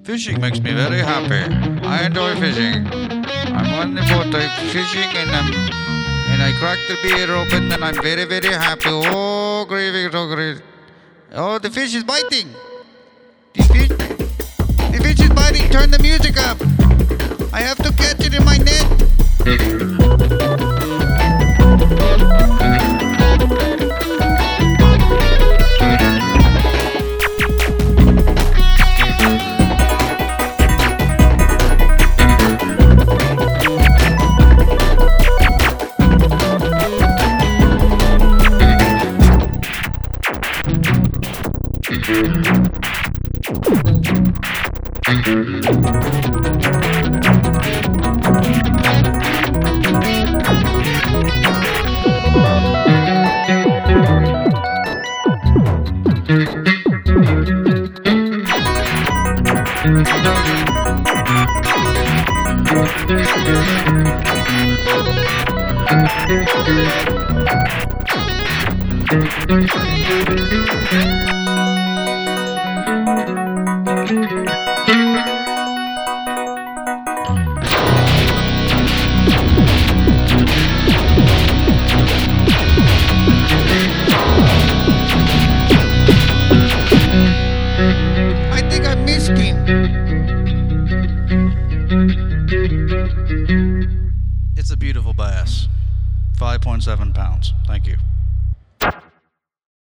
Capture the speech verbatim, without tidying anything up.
Fishing makes me very happy. I enjoy fishing. I'm on the boat, I'm fishing, and I'm and I crack the beer open, and I'm very, very happy. Oh, gravy, so great. Oh, the fish is biting. The fish, the fish is biting. Turn the music up. I have to catch it in my net. I think I missed him. It's a beautiful bass. five point seven pounds. Thank you.